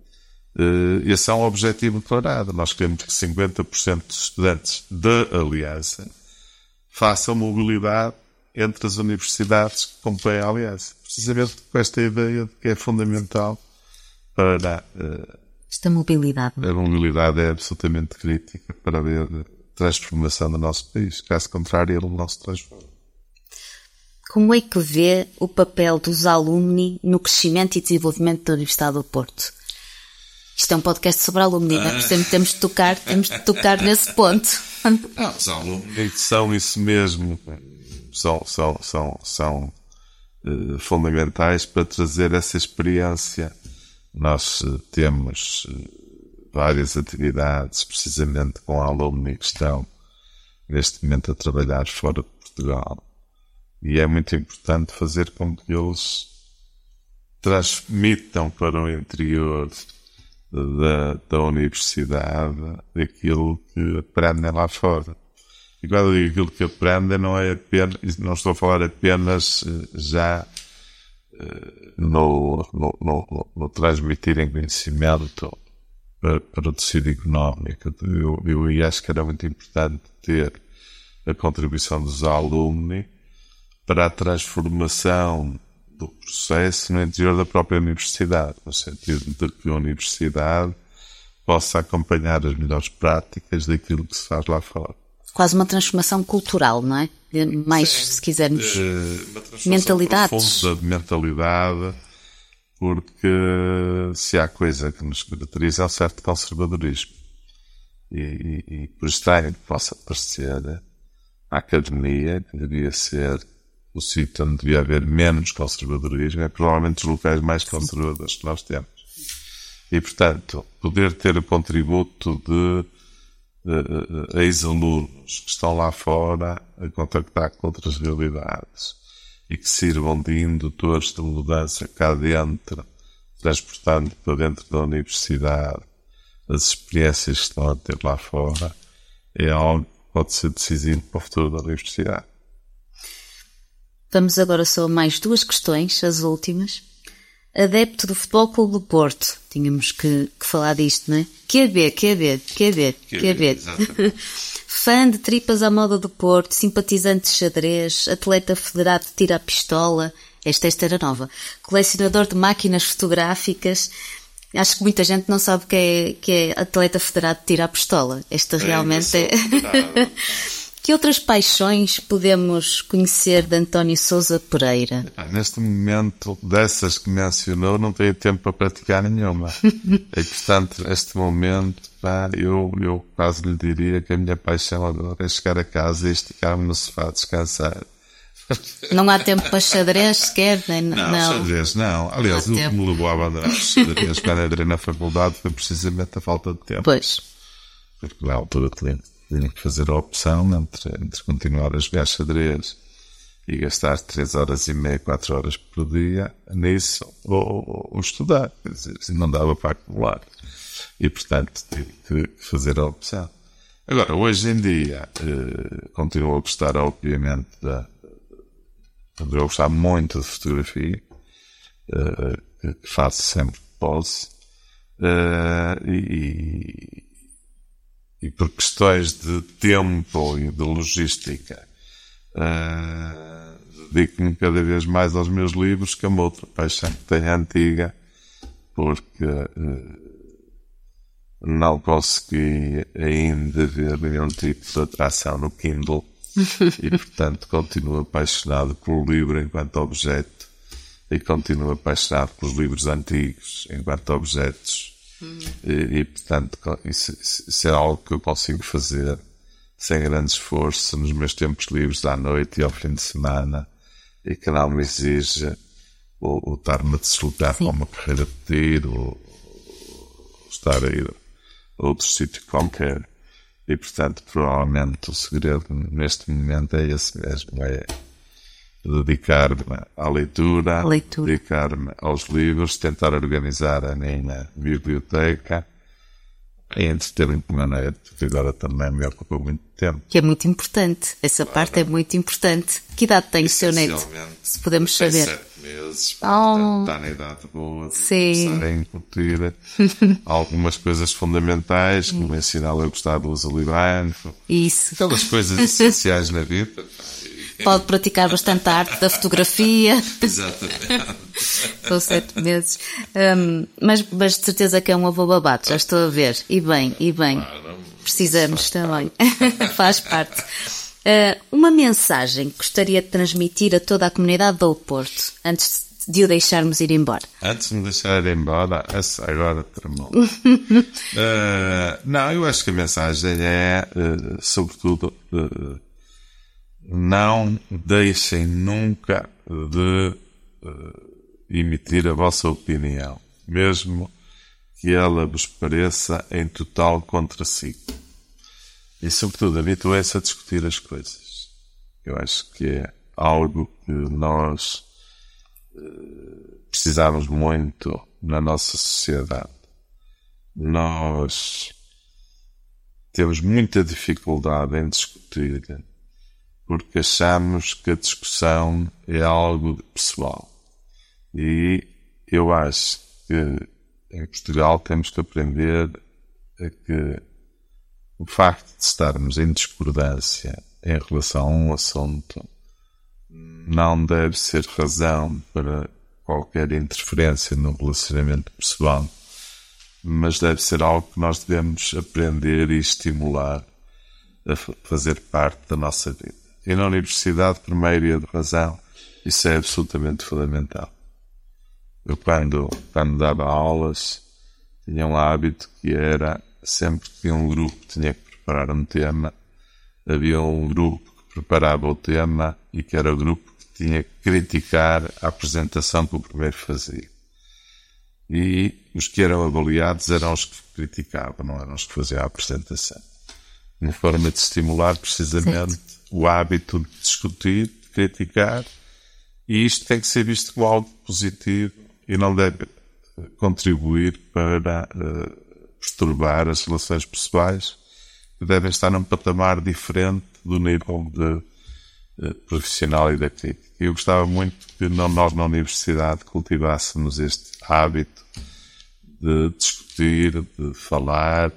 uh, esse é um objetivo declarado. Nós queremos que cinquenta por cento dos estudantes da Aliança façam mobilidade entre as universidades que compõem a Aliança. Precisamente com esta ideia de que é fundamental para... Uh, esta mobilidade. A mobilidade é absolutamente crítica para ver a transformação do nosso país. Caso contrário, ele não se transforma. Como é que vê o papel dos alumni no crescimento e desenvolvimento da Universidade do Porto? Isto é um podcast sobre alumni, ah. Sempre temos de tocar, temos de tocar nesse ponto. Não, os alumni são isso mesmo. São, são, são, são uh, fundamentais para trazer essa experiência. Nós uh, temos uh, várias atividades, precisamente com alumni que estão neste momento a trabalhar fora de Portugal. E é muito importante fazer com que eles transmitam para o interior da, da universidade aquilo que aprendem lá fora. E quando eu digo aquilo que aprendem, não é apenas, não estou a falar apenas já no, no, no, no transmitirem conhecimento para, para o tecido económico. Eu, eu acho que era muito importante ter a contribuição dos alunos para a transformação do processo no interior da própria universidade, no sentido de que a universidade possa acompanhar as melhores práticas daquilo que se faz lá fora. Quase uma transformação cultural, não é? Mais, Sim. se quisermos, uh, mentalidades. Profunda de mentalidade, porque se há coisa que nos caracteriza é um certo conservadorismo. E, e, e por estranho que possa parecer, a academia, que devia ser o sítio onde devia haver menos conservadorismo, é provavelmente os locais mais conservadores que nós temos. E, portanto, poder ter o contributo de uh, ex-alunos que estão lá fora a contactar com outras realidades e que sirvam de indutores de mudança cá dentro, transportando para dentro da universidade as experiências que estão a ter lá fora, é algo que pode ser decisivo para o futuro da universidade. Vamos agora só a mais duas questões, as últimas. Adepto do Futebol Clube do Porto. Tínhamos que, que falar disto, não é? Q B, Q B, Q B, Q B. Fã de tripas à moda do Porto, simpatizante de xadrez, atleta federado de tiro à pistola. Esta, esta era nova. Colecionador de máquinas fotográficas. Acho que muita gente não sabe que é, que é atleta federado de tiro à pistola. Esta é, realmente é... Que outras paixões podemos conhecer de António Sousa Pereira? Ah, neste momento, dessas que mencionou, não tenho tempo para praticar nenhuma. E, portanto, neste momento, pá, eu, eu quase lhe diria que a minha paixão agora é chegar a casa e esticar-me no sofá, descansar. Não há tempo para xadrez sequer? Nem, não, não, xadrez não. Aliás, não o que me levou a abandonar xadrez quando entrei na faculdade foi precisamente a falta de tempo. Pois. Porque na altura tinha que fazer a opção entre, entre continuar a jogar xadrez e gastar três horas e meia, quatro horas por dia nisso, ou, ou estudar. Quer dizer, não dava para acumular. E, portanto, tive que fazer a opção. Agora, hoje em dia, eh, continuo a gostar, obviamente, da eu gostar muito de fotografia, uh, que faço sempre que posso, uh, e, e por questões de tempo e de logística, uh, dedico-me cada vez mais aos meus livros, que é uma outra paixão que tenho antiga, porque uh, não consegui ainda ver nenhum tipo de atração no Kindle. E, portanto, continuo apaixonado pelo livro enquanto objeto e continuo apaixonado pelos livros antigos enquanto objetos. Hum. E, e, portanto, isso, isso é algo que eu consigo fazer sem grande esforço nos meus tempos livres à noite e ao fim de semana, e que não me exige o, o estar-me a deslocar para uma carreira de tiro ou, ou estar a ir a outro sítio qualquer. E, portanto, provavelmente o segredo neste momento é esse mesmo, é dedicar-me à leitura, leitura. dedicar-me aos livros, tentar organizar a minha biblioteca e entreter-me com o meu neto, que agora também me ocupa muito tempo. Que é muito importante, essa claro. parte é muito importante. Que idade tem o seu neto? Se podemos saber. Sete meses, oh. está na idade boa de Sim. começar a incutir algumas coisas fundamentais, como ensiná-lo a gostar do uso livre. Isso. Aquelas coisas essenciais na vida. Pode praticar bastante a arte da fotografia. Exatamente. Com sete meses. Um, mas, mas de certeza que é um avô babado, já estou a ver. E bem, e bem. Claro, precisamos também. Faz parte. Uh, uma mensagem que gostaria de transmitir a toda a comunidade do Porto, antes de o deixarmos ir embora. Antes de me deixar ir embora, essa agora tramou. uh, não, eu acho que a mensagem é, uh, sobretudo, uh, não deixem nunca de uh, emitir a vossa opinião, mesmo que ela vos pareça em total contraciclo. E, sobretudo, habituem-se a discutir as coisas. Eu acho que é algo que nós uh, precisamos muito na nossa sociedade. Nós temos muita dificuldade em discutir porque achamos que a discussão é algo pessoal. E eu acho que em Portugal temos que aprender a que o facto de estarmos em discordância em relação a um assunto não deve ser razão para qualquer interferência no relacionamento pessoal, mas deve ser algo que nós devemos aprender e estimular a fazer parte da nossa vida. E na universidade, por maioria de razão, isso é absolutamente fundamental. Eu, quando, quando dava aulas, tinha um hábito que era, sempre que um grupo tinha que preparar um tema, havia um grupo que preparava o tema e que era o grupo que tinha que criticar a apresentação que o primeiro fazia. E os que eram avaliados eram os que criticavam, não eram os que faziam a apresentação. Uma forma de estimular precisamente certo. O hábito de discutir, de criticar, e isto tem que ser visto como algo positivo e não deve contribuir para uh, perturbar as relações pessoais, que devem estar num patamar diferente do nível de, uh, profissional e da crítica. Eu gostava muito que nós na universidade cultivássemos este hábito de discutir, de falar,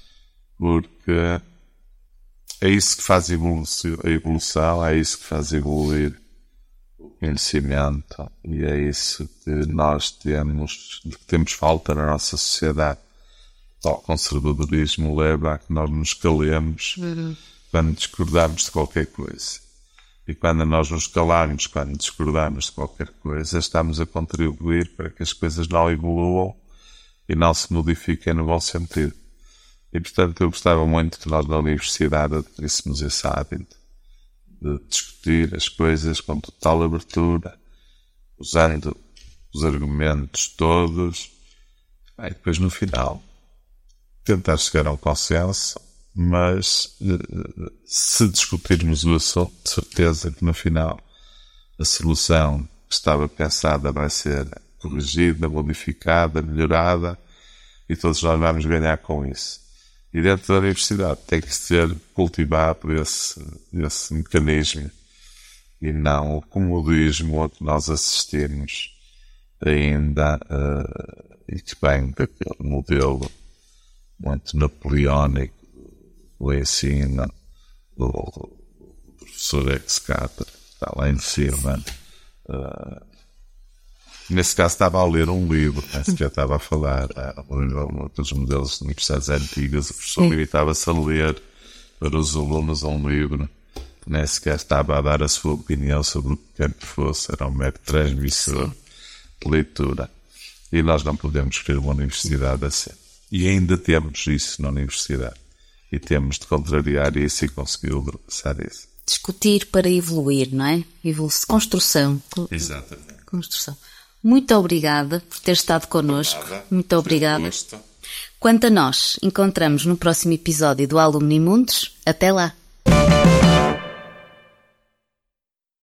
porque é isso que faz a evolução, é isso que faz evoluir o conhecimento e é isso que nós temos, de que temos falta na nossa sociedade. O conservadorismo leva a que nós nos calemos uhum. quando discordamos de qualquer coisa. E quando nós nos calarmos, quando discordamos de qualquer coisa, estamos a contribuir para que as coisas não evoluam e não se modifiquem no bom sentido. E, portanto, eu gostava muito que nós na universidade adquiríssemos esse hábito de discutir as coisas com total abertura, usando os argumentos todos, e depois, no final, tentar chegar a um consenso, mas se discutirmos o assunto, de certeza que no final a solução que estava pensada vai ser corrigida, modificada, melhorada, e todos nós vamos ganhar com isso. E dentro da universidade tem que ser cultivado esse, esse mecanismo e não o comodismo a que nós assistimos ainda uh, e que vem daquele modelo muito napoleónico do ensino do, do professor ex-cátedra, está lá em cima. Uh, Nesse caso estava a ler um livro, né? Se já estava a falar, dos modelos de universidades antigas, o professor limitava-se a ler para os alunos um livro, nem sequer estava a dar a sua opinião sobre o que quer que fosse, era um mero transmissor de leitura. E nós não podemos querer uma universidade assim. E ainda temos isso na universidade. E temos de contrariar isso e conseguir ultrapassar isso. Discutir para evoluir, não é? Evolução, construção. Exatamente. Construção. Muito obrigada por ter estado connosco. Nada. Muito obrigada. Quanto a nós, encontramos no próximo episódio do Alumni Mundos. Até lá!